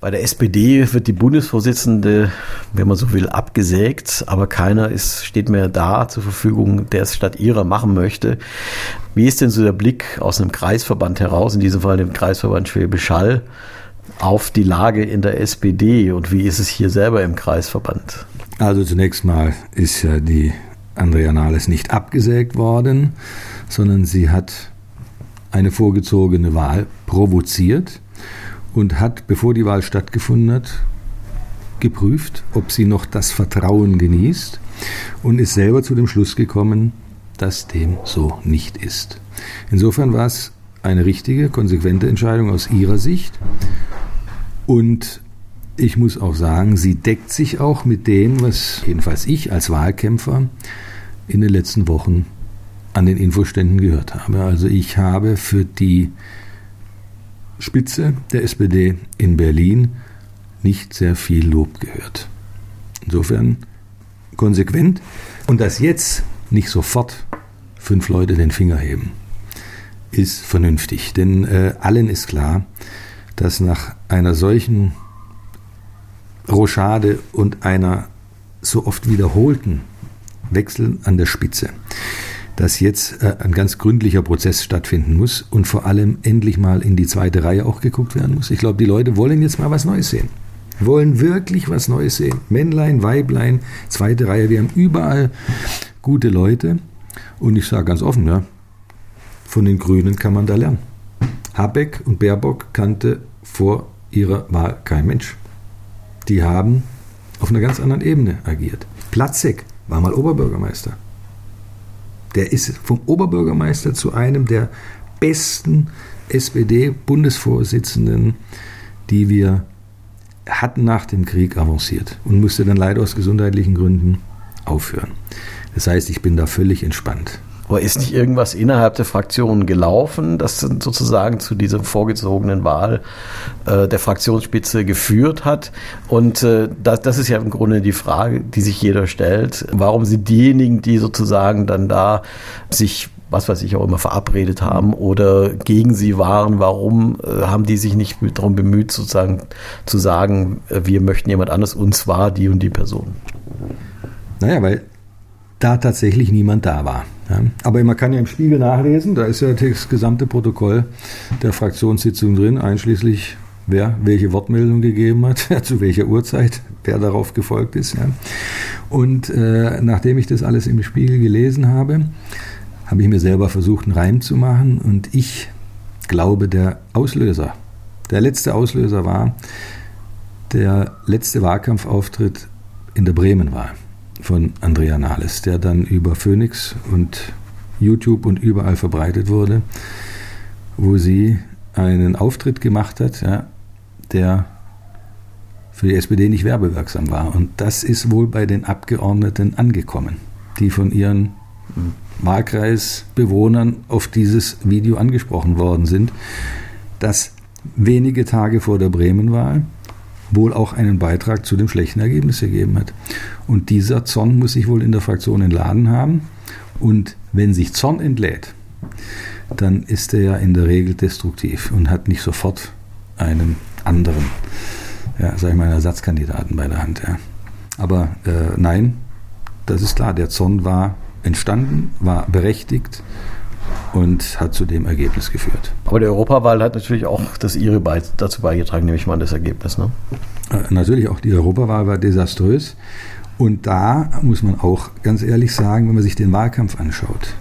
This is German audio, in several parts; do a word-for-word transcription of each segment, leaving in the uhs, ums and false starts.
Bei der S P D wird die Bundesvorsitzende, wenn man so will, abgesägt, aber keiner ist, steht mehr da zur Verfügung, der es statt ihrer machen möchte. Wie ist denn so der Blick aus einem Kreisverband heraus, in diesem Fall dem Kreisverband Schwäbisch Hall, auf die Lage in der S P D und wie ist es hier selber im Kreisverband? Also zunächst mal ist ja die Andrea Nahles nicht abgesägt worden, sondern sie hat eine vorgezogene Wahl provoziert und hat, bevor die Wahl stattgefunden hat, geprüft, ob sie noch das Vertrauen genießt und ist selber zu dem Schluss gekommen, dass dem so nicht ist. Insofern war es eine richtige, konsequente Entscheidung aus ihrer Sicht und ich muss auch sagen, sie deckt sich auch mit dem, was jedenfalls ich als Wahlkämpfer in den letzten Wochen an den Infoständen gehört habe. Also ich habe für die Spitze der S P D in Berlin nicht sehr viel Lob gehört. Insofern konsequent. Und dass jetzt nicht sofort fünf Leute den Finger heben, ist vernünftig. Denn äh, allen ist klar, dass nach einer solchen Rochade und einer so oft wiederholten Wechsel an der Spitze, dass jetzt äh, ein ganz gründlicher Prozess stattfinden muss und vor allem endlich mal in die zweite Reihe auch geguckt werden muss. Ich glaube, die Leute wollen jetzt mal was Neues sehen. Wollen wirklich was Neues sehen. Männlein, Weiblein, zweite Reihe. Wir haben überall gute Leute. Und ich sage ganz offen, ja, von den Grünen kann man da lernen. Habeck und Baerbock kannte vor ihrer Wahl kein Mensch. Die haben auf einer ganz anderen Ebene agiert. Platzek war mal Oberbürgermeister. Der ist vom Oberbürgermeister zu einem der besten S P D-Bundesvorsitzenden, die wir hatten nach dem Krieg, avanciert und musste dann leider aus gesundheitlichen Gründen aufhören. Das heißt, ich bin da völlig entspannt. Aber ist nicht irgendwas innerhalb der Fraktion gelaufen, das sozusagen zu dieser vorgezogenen Wahl äh, der Fraktionsspitze geführt hat? Und äh, das, das ist ja im Grunde die Frage, die sich jeder stellt. Warum sind diejenigen, die sozusagen dann da sich, was weiß ich, auch immer verabredet haben oder gegen sie waren, warum äh, haben die sich nicht darum bemüht, sozusagen zu sagen, äh, wir möchten jemand anderes, und zwar die und die Person? Naja, weil da tatsächlich niemand da war. Ja. Aber man kann ja im Spiegel nachlesen, da ist ja das gesamte Protokoll der Fraktionssitzung drin, einschließlich wer welche Wortmeldung gegeben hat, zu welcher Uhrzeit, wer darauf gefolgt ist. Ja. Und äh, nachdem ich das alles im Spiegel gelesen habe, habe ich mir selber versucht, einen Reim zu machen und ich glaube, der Auslöser, der letzte Auslöser war der letzte Wahlkampfauftritt in der Bremen-Wahl von Andrea Nahles, der dann über Phoenix und YouTube und überall verbreitet wurde, wo sie einen Auftritt gemacht hat, ja, der für die S P D nicht werbewirksam war. Und das ist wohl bei den Abgeordneten angekommen, die von ihren Wahlkreisbewohnern auf dieses Video angesprochen worden sind, das wenige Tage vor der Bremen-Wahl wohl auch einen Beitrag zu dem schlechten Ergebnis gegeben hat. Und dieser Zorn muss sich wohl in der Fraktion entladen haben. Und wenn sich Zorn entlädt, dann ist er ja in der Regel destruktiv und hat nicht sofort einen anderen, ja, sag ich mal, einen Ersatzkandidaten bei der Hand. Ja. Aber äh, nein, das ist klar, der Zorn war entstanden, war berechtigt und hat zu dem Ergebnis geführt. Aber die Europawahl hat natürlich auch das ihre Be- dazu beigetragen, nehme ich mal an, das Ergebnis. Ne? Äh, natürlich, auch die Europawahl war desaströs. Und da muss man auch ganz ehrlich sagen, wenn man sich den Wahlkampf anschaut,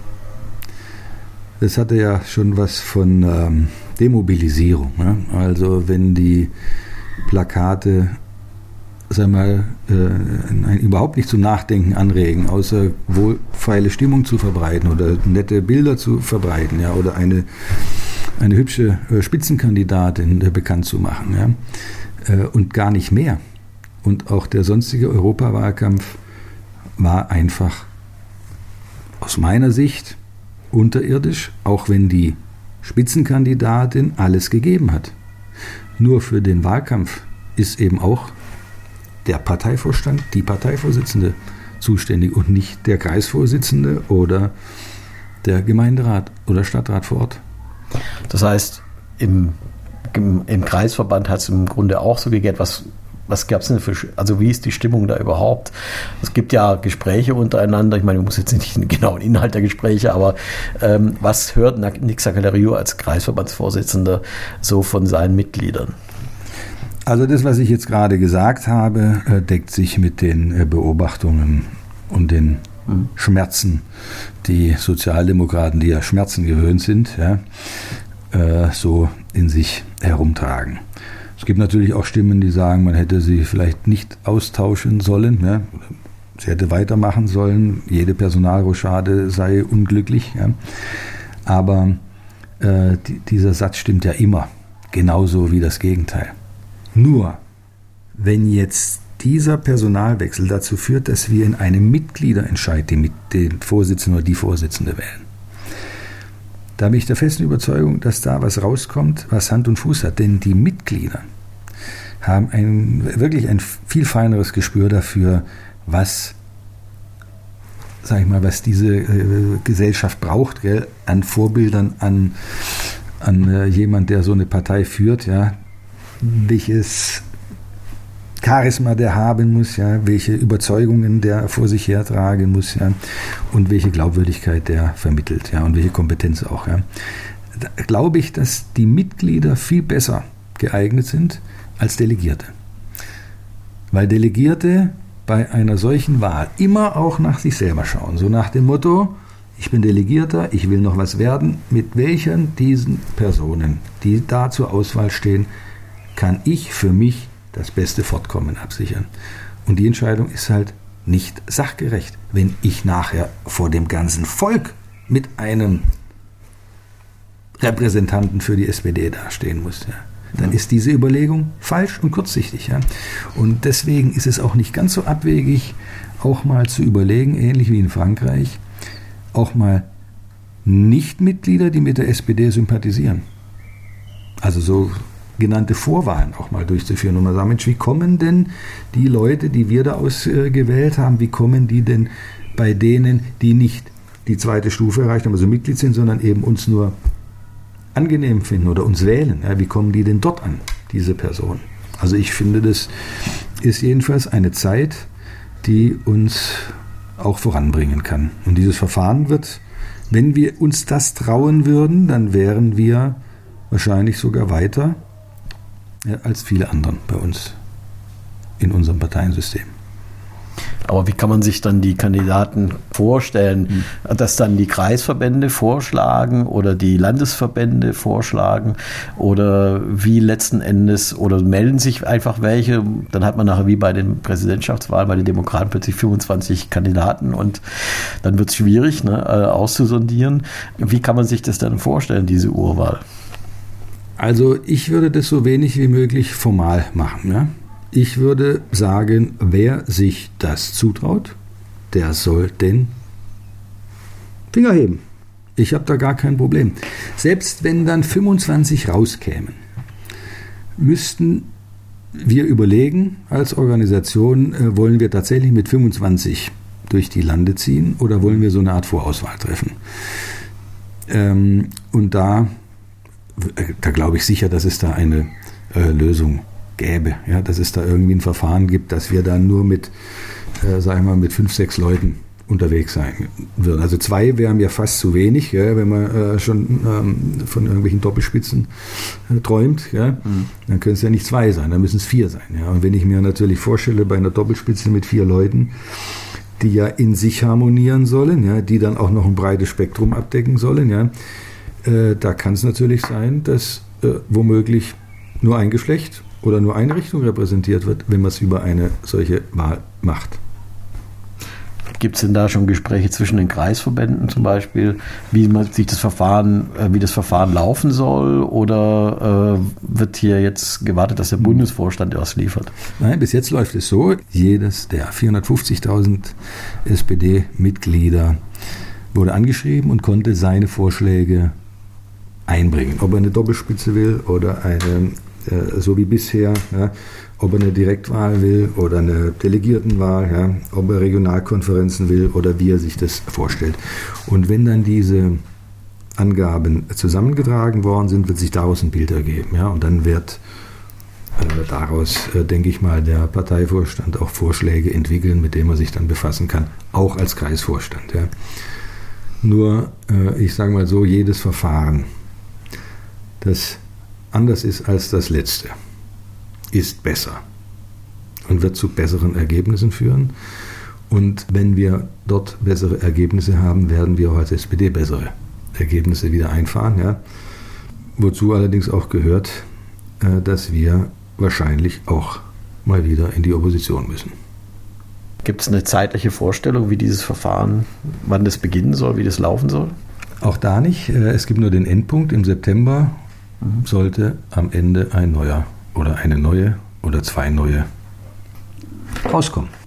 das hatte ja schon was von ähm, Demobilisierung. Ne? Also wenn die Plakate, sag mal, äh, überhaupt nicht zum Nachdenken anregen, außer wohlfeile Stimmung zu verbreiten oder nette Bilder zu verbreiten, ja, oder eine, eine hübsche äh, Spitzenkandidatin äh, bekannt zu machen, ja, äh, und gar nicht mehr. Und auch der sonstige Europawahlkampf war einfach aus meiner Sicht unterirdisch, auch wenn die Spitzenkandidatin alles gegeben hat. Nur für den Wahlkampf ist eben auch der Parteivorstand, die Parteivorsitzende zuständig und nicht der Kreisvorsitzende oder der Gemeinderat oder Stadtrat vor Ort. Das heißt, im im, im Kreisverband hat es im Grunde auch so gegeben. Was, was gab es denn für, also wie ist die Stimmung da überhaupt? Es gibt ja Gespräche untereinander. Ich meine, ich muss jetzt nicht den genauen Inhalt der Gespräche, aber ähm, was hört Nick Zaccagliario als Kreisverbandsvorsitzender so von seinen Mitgliedern? Also das, was ich jetzt gerade gesagt habe, deckt sich mit den Beobachtungen und den mhm. Schmerzen, die Sozialdemokraten, die ja Schmerzen gewöhnt sind, ja, so in sich herumtragen. Es gibt natürlich auch Stimmen, die sagen, man hätte sie vielleicht nicht austauschen sollen, ja. Sie hätte weitermachen sollen, jede Personalrochade sei unglücklich. Ja. Aber äh, die, dieser Satz stimmt ja immer, genauso wie das Gegenteil. Nur, wenn jetzt dieser Personalwechsel dazu führt, dass wir in einem Mitgliederentscheid den, den Vorsitzenden oder die Vorsitzende wählen, da bin ich der festen Überzeugung, dass da was rauskommt, was Hand und Fuß hat. Denn die Mitglieder haben ein, wirklich ein viel feineres Gespür dafür, was, sag ich mal, was diese äh, Gesellschaft braucht, gell, an Vorbildern, an, an äh, jemand, der so eine Partei führt, ja, welches Charisma der haben muss, ja, welche Überzeugungen der vor sich hertragen muss, ja, und welche Glaubwürdigkeit der vermittelt, ja, und welche Kompetenz auch, ja. Da glaube ich, dass die Mitglieder viel besser geeignet sind als Delegierte. Weil Delegierte bei einer solchen Wahl immer auch nach sich selber schauen, so nach dem Motto, ich bin Delegierter, ich will noch was werden, mit welchen diesen Personen, die da zur Auswahl stehen, kann ich für mich das beste Fortkommen absichern. Und die Entscheidung ist halt nicht sachgerecht. Wenn ich nachher vor dem ganzen Volk mit einem Repräsentanten für die S P D dastehen muss, ja, dann ist diese Überlegung falsch und kurzsichtig. Ja. Und deswegen ist es auch nicht ganz so abwegig, auch mal zu überlegen, ähnlich wie in Frankreich, auch mal Nichtmitglieder, die mit der S P D sympathisieren. Also so genannte Vorwahlen auch mal durchzuführen und mal sagen, Mensch, wie kommen denn die Leute, die wir da ausgewählt haben, wie kommen die denn bei denen, die nicht die zweite Stufe erreicht haben, also Mitglied sind, sondern eben uns nur angenehm finden oder uns wählen, ja, wie kommen die denn dort an, diese Personen? Also ich finde, das ist jedenfalls eine Zeit, die uns auch voranbringen kann. Und dieses Verfahren wird, wenn wir uns das trauen würden, dann wären wir wahrscheinlich sogar weiter ja, als viele anderen bei uns in unserem Parteiensystem. Aber wie kann man sich dann die Kandidaten vorstellen, mhm. dass dann die Kreisverbände vorschlagen oder die Landesverbände vorschlagen oder wie letzten Endes, oder melden sich einfach welche, dann hat man nachher wie bei den Präsidentschaftswahlen bei den Demokraten plötzlich fünfundzwanzig Kandidaten und dann wird es schwierig, ne, auszusondieren. Wie kann man sich das dann vorstellen, diese Urwahl? Also ich würde das so wenig wie möglich formal machen. Ja? Ich würde sagen, wer sich das zutraut, der soll den Finger heben. Ich habe da gar kein Problem. Selbst wenn dann fünfundzwanzig rauskämen, müssten wir überlegen als Organisation, äh, wollen wir tatsächlich mit fünfundzwanzig durch die Lande ziehen oder wollen wir so eine Art Vorauswahl treffen? Ähm, und da Da glaube ich sicher, dass es da eine äh, Lösung gäbe, ja, dass es da irgendwie ein Verfahren gibt, dass wir dann nur mit, äh, sag ich mal, mit fünf, sechs Leuten unterwegs sein würden. Also zwei wären ja fast zu wenig, ja, wenn man äh, schon ähm, von irgendwelchen Doppelspitzen äh, träumt, ja, mhm. dann können es ja nicht zwei sein, dann müssen es vier sein. Ja. Und wenn ich mir natürlich vorstelle, bei einer Doppelspitze mit vier Leuten, die ja in sich harmonieren sollen, ja, die dann auch noch ein breites Spektrum abdecken sollen, ja, Äh, da kann es natürlich sein, dass äh, womöglich nur ein Geschlecht oder nur eine Richtung repräsentiert wird, wenn man es über eine solche Wahl macht. Gibt es denn da schon Gespräche zwischen den Kreisverbänden zum Beispiel, wie man sich das Verfahren, äh, wie das Verfahren laufen soll, oder äh, wird hier jetzt gewartet, dass der Bundesvorstand erst liefert? Nein, bis jetzt läuft es so, jedes der vierhundertfünfzigtausend S P D-Mitglieder wurde angeschrieben und konnte seine Vorschläge einbringen. Ob er eine Doppelspitze will oder eine, äh, so wie bisher, ja, ob er eine Direktwahl will oder eine Delegiertenwahl, ja, ob er Regionalkonferenzen will oder wie er sich das vorstellt. Und wenn dann diese Angaben zusammengetragen worden sind, wird sich daraus ein Bild ergeben. Ja? Und dann wird äh, daraus, äh, denke ich mal, der Parteivorstand auch Vorschläge entwickeln, mit denen man sich dann befassen kann, auch als Kreisvorstand. Ja? Nur, äh, ich sage mal so, jedes Verfahren, das anders ist als das letzte, ist besser und wird zu besseren Ergebnissen führen. Und wenn wir dort bessere Ergebnisse haben, werden wir auch als S P D bessere Ergebnisse wieder einfahren. Ja. Wozu allerdings auch gehört, dass wir wahrscheinlich auch mal wieder in die Opposition müssen. Gibt es eine zeitliche Vorstellung, wie dieses Verfahren, wann das beginnen soll, wie das laufen soll? Auch da nicht. Es gibt nur den Endpunkt. Im September mhm. sollte am Ende ein neuer oder eine neue oder zwei neue rauskommen.